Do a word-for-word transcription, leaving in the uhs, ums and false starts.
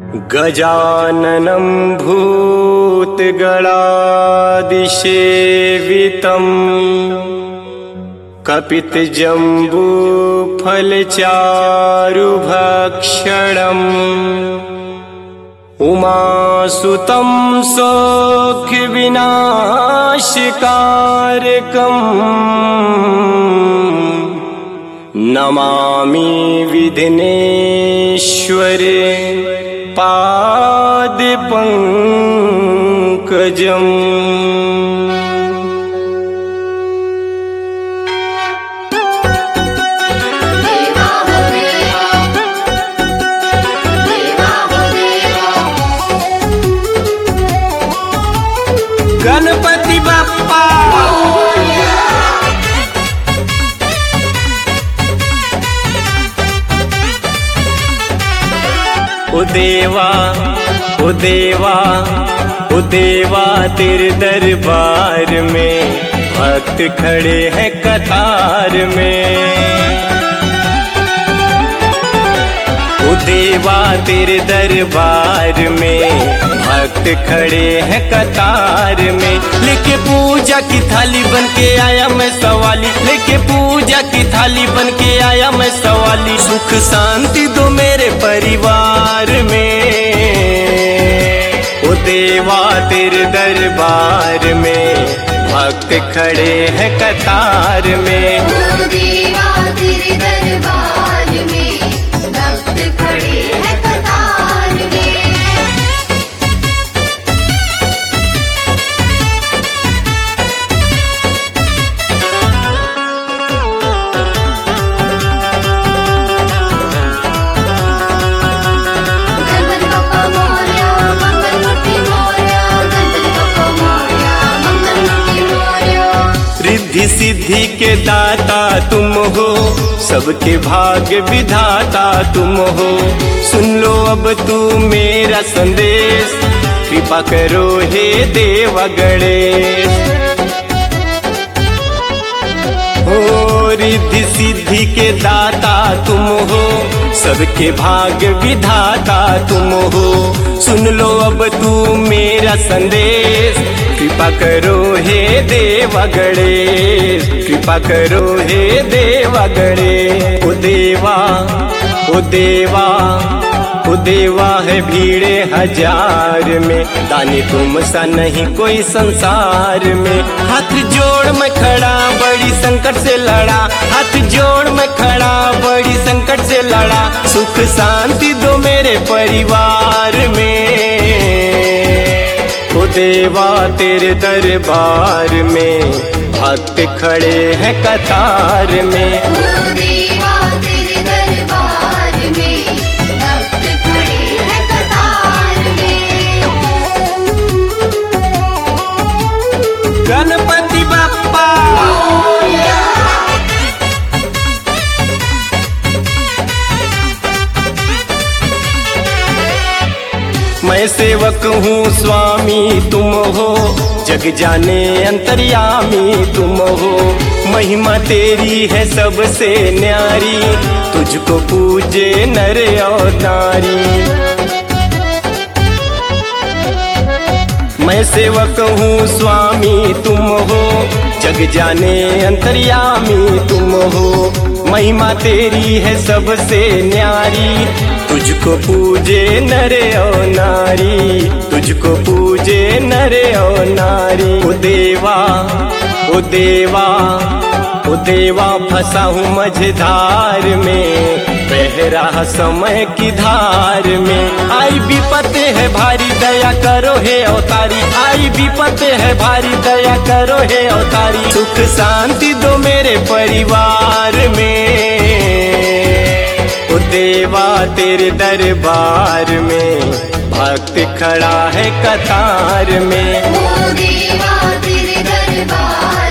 गजाननं भूतगणादिसेवितं कपितजम्बूफलचारुभक्षणम् उमासुतं सौख्यविनाशकारकम् नमामि विघ्नेश्वरे पादपङ्कजम्। गणपति बप्पा ओ देवा ओ देवा ओ देवा तेरे दरबार में भक्त खड़े हैं कतार में। ओ देवा तेरे दरबार में भक्त खड़े हैं कतार में। लेके पूजा की थाली बन के आया मैं सवाली, लेके पूजा की थाली बन के आया मैं सवाली। सुख शांति दो मेरे परिवार में। ओ देवा तेरे दरबार में भक्त खड़े हैं कतार में। ओ देवा तेरे दरबार में भक्त खड़े हैं कतार में। रिद्धि सिद्धि के दाता तुम हो, सबके भाग्य विधाता तुम हो। सुन लो अब तू मेरा संदेश, कृपा करो हे देवा गणेश। हो रिद्धि सिद्धि के दाता तुम हो, सबके भाग्य विधाता तुम हो। सुन लो अब तू मेरा संदेश, कृपा करो हे देवा गणेश, कृपा करो हे देवा गणेश। ओ देवा ओ देवा ओ देवा है भीड़े हजार में, दानी तुम सा नहीं कोई संसार में। हाथ जोड़ मैं खड़ा बड़ी संकट से लड़ा, हाथ जोड़ मैं खड़ा बड़ी संकट से लड़ा। सुख शांति दो मेरे परिवार में। ओ देवा तेरे दरबार में भक्त खड़े हैं कतार में। ओ देवा तेरे दरबार में भक्त खड़े हैं कतार में। गणपति बप्पा मैं सेवक हूँ स्वामी तुम हो, जग जाने अंतर्यामी तुम हो। महिमा तेरी है सबसे न्यारी, तुझको पूजे नर और नारी। मैं सेवक हूँ स्वामी तुम हो, जग जाने अंतर्यामी तुम हो। महिमा तेरी है सबसे न्यारी, तुझको पूजे नर और नारी, तुझको पूजे नर और नारी। ओ देवा ओ देवा ओ देवा फंसा हूँ मझधार में, बह रहा समय की धार में। आई विपत है भारी दया करो हे अवतारी, आई विपत है भारी दया करो हे अवतारी। सुख शांति दो मेरे परिवार में। ओ देवा तेरे दरबार में भक्त खड़ा है कतार में। ओ देवा तेरे दरबार